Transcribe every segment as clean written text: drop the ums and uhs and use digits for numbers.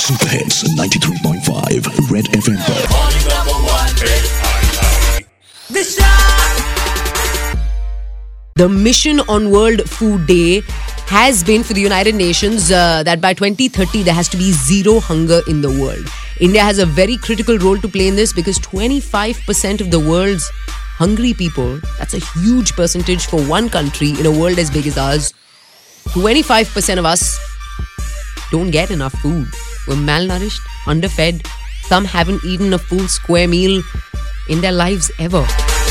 Super Hits 93.5 Red FM पर The mission on World Food Day has been for the United Nations that by 2030 there has to be zero hunger in the world. India has a very critical role to play in this because 25% of the world's hungry people, that's a huge percentage for one country in a world as big as ours. 25% of us don't get enough food. We're malnourished, underfed. Some haven't eaten a full square meal in their lives ever.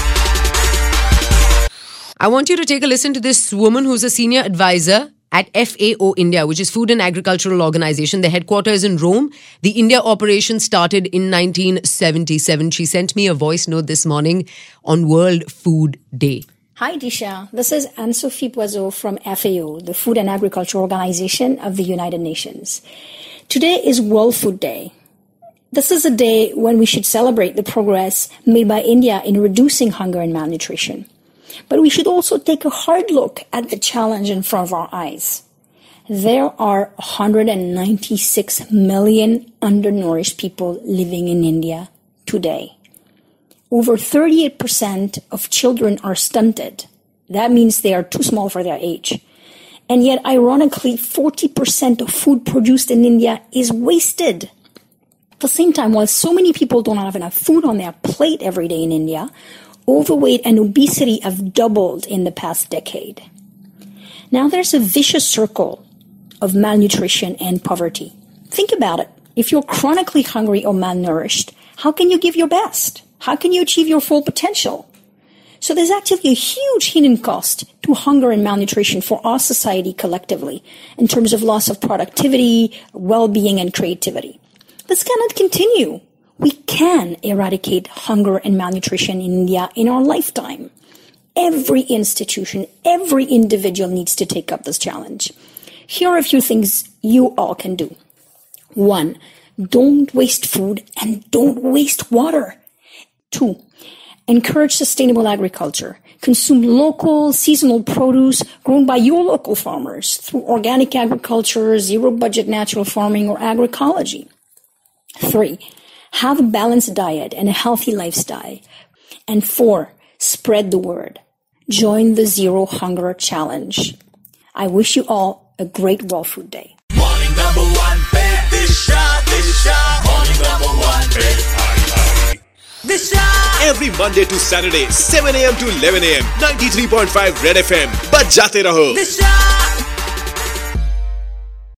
I want you to take a listen to this woman who's a senior advisor at FAO India, which is Food and Agricultural Organization. The headquarters is in Rome. The India operation started in 1977. She sent me a voice note this morning on World Food Day. Hi, Disha. This is Anne-Sophie Poiseau from FAO, the Food and Agriculture Organization of the United Nations. Today is World Food Day. This is a day when we should celebrate the progress made by India in reducing hunger and malnutrition. But we should also take a hard look at the challenge in front of our eyes. There are 196 million undernourished people living in India today. Over 38% of children are stunted. That means they are too small for their age. And yet, ironically, 40% of food produced in India is wasted. At the same time, while so many people don't have enough food on their plate every day in India, overweight and obesity have doubled in the past decade. Now there's a vicious circle of malnutrition and poverty. Think about it. If you're chronically hungry or malnourished, how can you give your best? How can you achieve your full potential? So there's actually a huge hidden cost to hunger and malnutrition for our society collectively in terms of loss of productivity, well-being, and creativity. This cannot continue. We can eradicate hunger and malnutrition in India in our lifetime. Every institution, every individual needs to take up this challenge. Here are a few things you all can do. 1, don't waste food and don't waste water. 2, encourage sustainable agriculture. Consume local, seasonal produce grown by your local farmers through organic agriculture, zero-budget natural farming, or agroecology. 3, have a balanced diet and a healthy lifestyle. And 4, spread the word. Join the Zero Hunger Challenge. I wish you all a great World Food Day. Morning number one, Disha. Morning number one, Disha. Every Monday to Saturday, 7 a.m. to 11 a.m. 93.5 Red FM. बज जाते रहो. Disha.